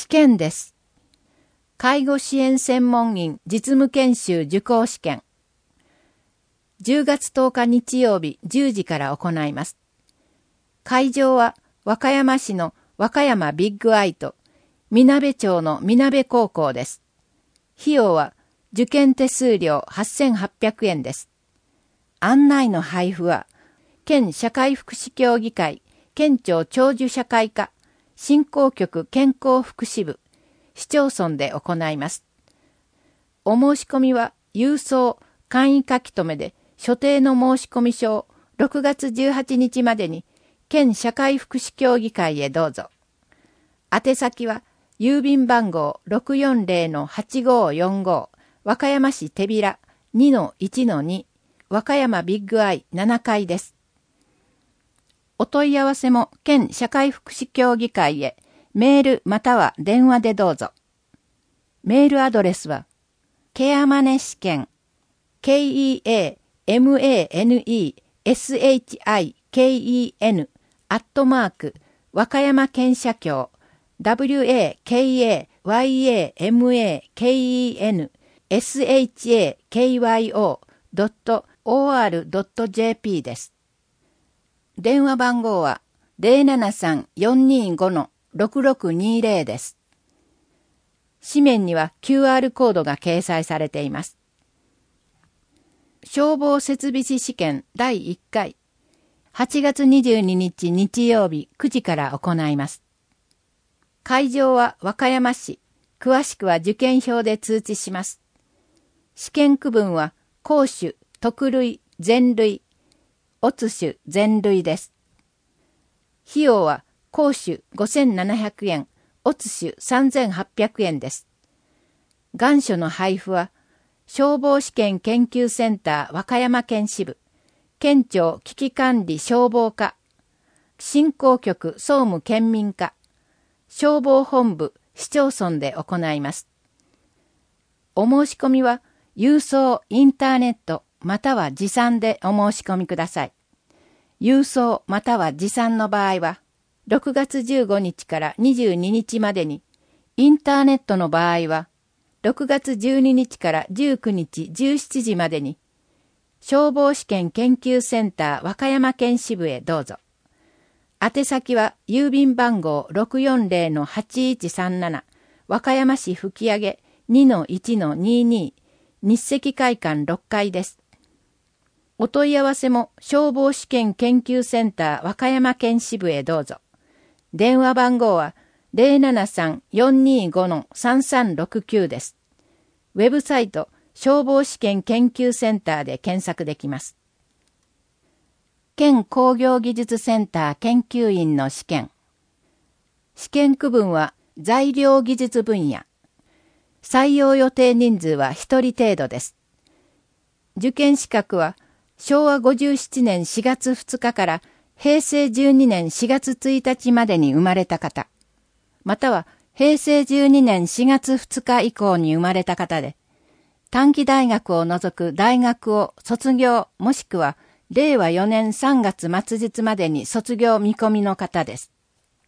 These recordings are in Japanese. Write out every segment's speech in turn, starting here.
験です。介護支援専門員実務研修受講試験。10月10日日曜日10時から行います。会場は和歌山市の和歌山ビッグアイとみなべ町のみなべ高校です。費用は受験手数料8800円です。案内の配布は県社会福祉協議会県庁長寿社会課振興局健康福祉部市町村で行います。お申し込みは郵送簡易書き留めで所定の申込書を6月18日までに県社会福祉協議会へどうぞ。宛先は郵便番号 640-8545 和歌山市手平 2-1-2 和歌山ビッグアイ7階です。お問い合わせも県社会福祉協議会へメールまたは電話でどうぞ。メールアドレスはケアマネ試験 KEAMANESHIKEN 和歌山県社協 WAKAYAMAKENSHAKYO.or.jp です。電話番号は 073-425-6620 です。紙面には QR コードが掲載されています。消防設備士試験第1回8月22日日曜日9時から行います。会場は和歌山市。詳しくは受験票で通知します。試験区分は公種、特類、全類、乙種、全類です。費用は公種5700円、乙種3800円です。願書の配布は消防試験研究センター和歌山県支部、県庁危機管理消防課、振興局総務県民課、消防本部市町村で行います。お申し込みは郵送インターネットまたは持参でお申し込みください。郵送または持参の場合は6月15日から22日までに、インターネットの場合は6月12日から19日17時までに、消防試験研究センター和歌山県支部へどうぞ。宛先は郵便番号 640-8137 和歌山市吹上 2-1-22 日赤会館6階です。お問い合わせも消防試験研究センター和歌山県支部へどうぞ。電話番号は 073-425-3369 です。ウェブサイト消防試験研究センターで検索できます。県工業技術センター研究員の試験。試験区分は材料技術分野。採用予定人数は1人程度です。受験資格は昭和57年4月2日から平成12年4月1日までに生まれた方、または平成12年4月2日以降に生まれた方で、短期大学を除く大学を卒業もしくは令和4年3月末日までに卒業見込みの方です。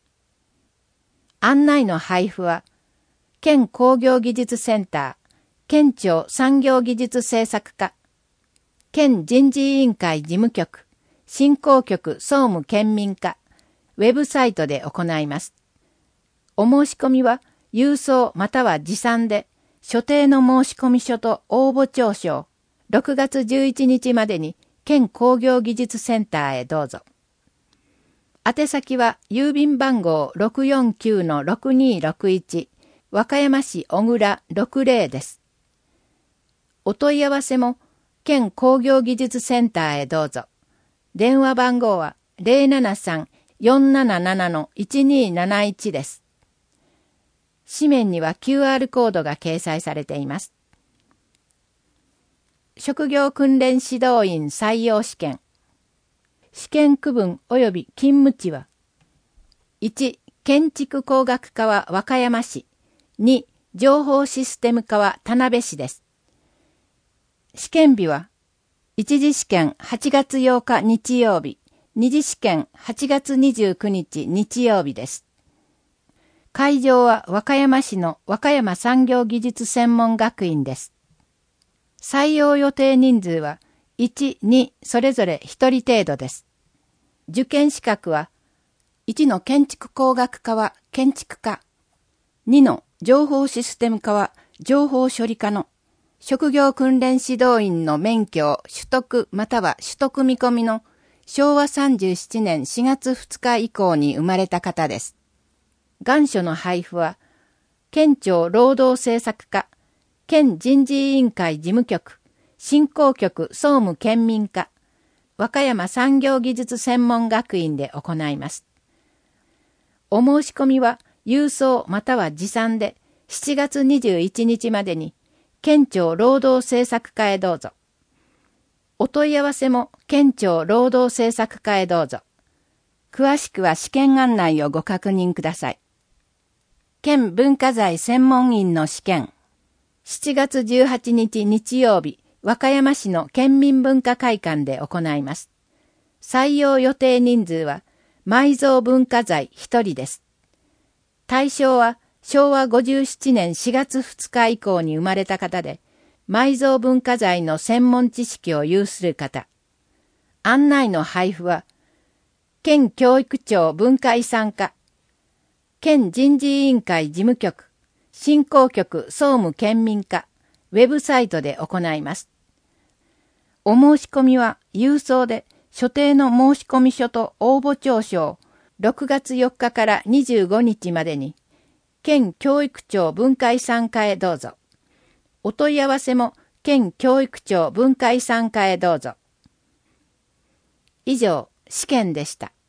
案内の配布は、県工業技術センター、県庁産業技術政策課、県人事委員会事務局、振興局総務県民課、ウェブサイトで行います。お申し込みは、郵送または持参で、所定の申込書と応募調書を6月11日までに県工業技術センターへどうぞ。宛先は郵便番号 649-6261 和歌山市小倉60です。お問い合わせも県工業技術センターへどうぞ。電話番号は 073-477-1271 です。紙面には QR コードが掲載されています。職業訓練指導員採用試験。試験区分及び勤務地は、1、建築工学科は和歌山市。2、情報システム科は田辺市です。試験日は、一次試験8月8日日曜日、二次試験8月29日日曜日です。 会場は和歌山市の和歌山産業技術専門学院です。採用予定人数は1、2それぞれ1人程度です。受験資格は1の建築工学科は建築科、2の情報システム科は情報処理科の職業訓練指導員の免許を取得または取得見込みの昭和37年4月2日以降に生まれた方です。願書の配布は、県庁労働政策課、県人事委員会事務局、振興局総務県民課、和歌山産業技術専門学院で行います。お申し込みは、郵送または持参で、7月21日までに、県庁労働政策課へどうぞ。お問い合わせも、県庁労働政策課へどうぞ。詳しくは試験案内をご確認ください。県文化財専門員の試験。7月18日日曜日、和歌山市の県民文化会館で行います。採用予定人数は、埋蔵文化財1人です。対象は、昭和57年4月2日以降に生まれた方で、埋蔵文化財の専門知識を有する方。案内の配布は、県教育庁文化遺産課、県人事委員会事務局、振興局総務県民課、ウェブサイトで行います。お申し込みは郵送で所定の申込書と応募調書を6月4日から25日までに、県教育庁文化遺産課へどうぞ。お問い合わせも県教育庁文化遺産課へどうぞ。以上、試験でした。